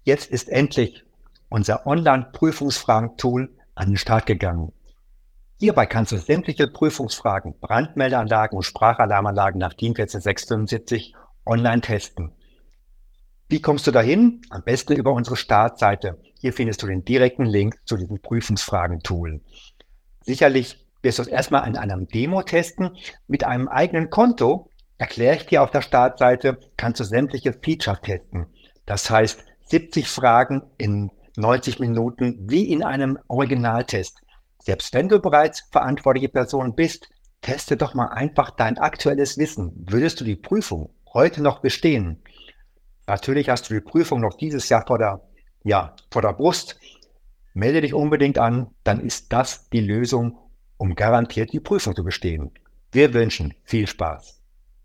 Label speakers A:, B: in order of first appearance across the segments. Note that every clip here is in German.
A: Jetzt ist endlich unser Online-Prüfungsfragen-Tool an den Start gegangen. Hierbei kannst du sämtliche Prüfungsfragen, Brandmeldeanlagen und Sprachalarmanlagen nach DIN 14675 online testen. Wie kommst du dahin? Am besten über unsere Startseite. Hier findest du den direkten Link zu diesem Prüfungsfragen-Tool. Sicherlich wirst du es erstmal in einem Demo testen. Mit einem eigenen Konto, erkläre ich dir auf der Startseite, kannst du sämtliche Features testen. Das heißt, 70 Fragen in 90 Minuten wie in einem Originaltest. Selbst wenn du bereits verantwortliche Person bist, teste doch mal einfach dein aktuelles Wissen. Würdest du die Prüfung heute noch bestehen? Natürlich hast du die Prüfung noch dieses Jahr vor der Brust. Melde dich unbedingt an, dann ist das die Lösung, um garantiert die Prüfung zu bestehen. Wir wünschen viel Spaß.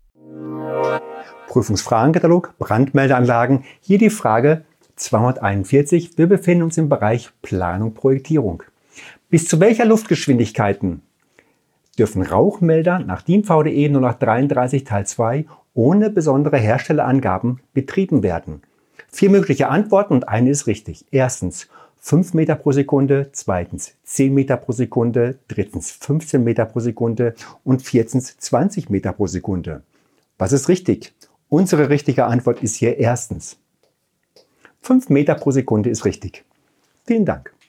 B: Prüfungsfragenkatalog, Brandmeldeanlagen. Hier die Frage 241. Wir befinden uns im Bereich Planung, Projektierung. Bis zu welcher Luftgeschwindigkeiten dürfen Rauchmelder nach DIN VDE 0833 Teil 2 ohne besondere Herstellerangaben betrieben werden? 4 mögliche Antworten und eine ist richtig. Erstens 5 Meter pro Sekunde, zweitens 10 Meter pro Sekunde, drittens 15 Meter pro Sekunde und viertens 20 Meter pro Sekunde. Was ist richtig? Unsere richtige Antwort ist hier erstens. 5 Meter pro Sekunde ist richtig. Vielen Dank.